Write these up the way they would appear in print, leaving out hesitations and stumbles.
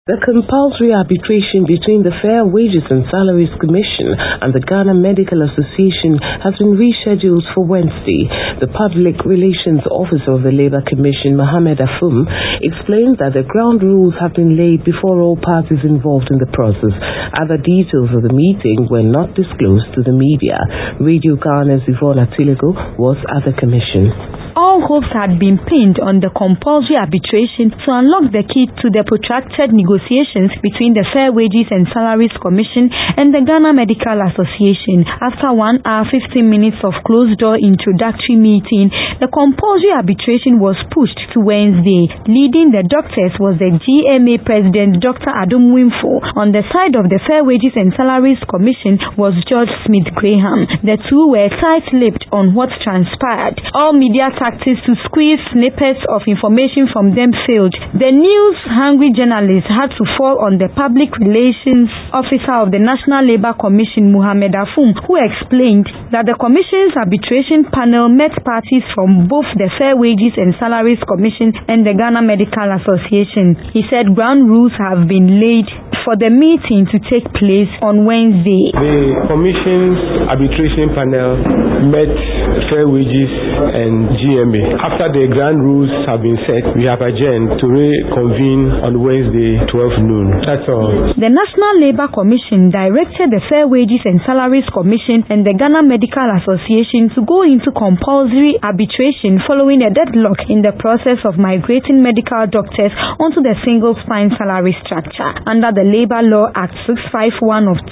The compulsory arbitration between the Fair Wages and Salaries Commission and the Ghana Medical Association has been rescheduled for Wednesday. The Public Relations Officer of the Labour Commission, Mohamed Afum, explained that the ground rules have been laid before all parties involved in the process. Other details of the meeting were not disclosed to the media. Radio Ghana's Yvonne Atilego was at the commission. All hopes had been pinned on the compulsory arbitration to unlock the key to the protracted negotiations between the Fair Wages and Salaries Commission and the Ghana Medical Association. After 1 hour 15 minutes of closed-door introductory meeting, the compulsory arbitration was pushed to Wednesday. Leading the doctors was the GMA President Dr. Adom Wimfo. On the side of the Fair Wages and Salaries Commission was George Smith Graham. The two were tight-lipped on what transpired. All media tactics to squeeze snippets of information from them failed. The news-hungry journalists had to fall on the Public Relations Officer of the National Labour Commission, Mohamed Afum, who explained that the Commission's arbitration panel met parties from both the Fair Wages and Salaries Commission and the Ghana Medical Association. He said ground rules have been laid for the meeting to take place on Wednesday. The Commission's arbitration panel met Fair Wages and GMA. After the ground rules have been set, we have adjourned to reconvene on Wednesday, 12 noon. That's all. The National Labour Commission directed the Fair Wages and Salaries Commission and the Ghana Medical Association to go into compulsory arbitration following a deadlock in the process of migrating medical doctors onto the single spine salary structure. Under the Labour Law Act 651 of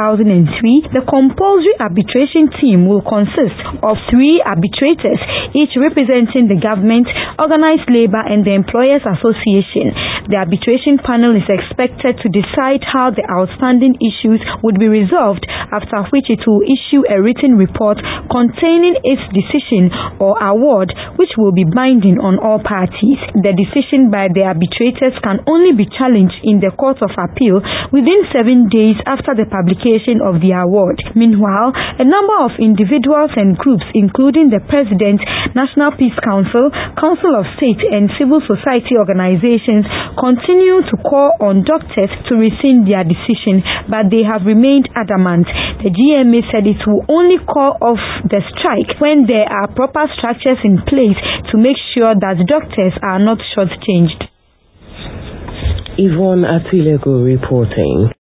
2003, the compulsory arbitration team will consist of 3 arbitrators, each representing the government, organized labor, and the Employers Association. The arbitration panel is expected to decide how the outstanding issues would be resolved, after which it will issue a written report containing its decision or award, which will be binding on all parties. The decision by the arbitrators can only be challenged in the Court of Appeal within 7 days after the publication of the award. Meanwhile, a number of individuals and groups, including the President, National Peace Council, Council of State, and civil society organizations, continue to call on doctors to rescind their decision, but they have remained adamant. The GMA said it will only call off the strike when there are proper structures in place to make sure that doctors are not shortchanged. Yvonne Atilego reporting.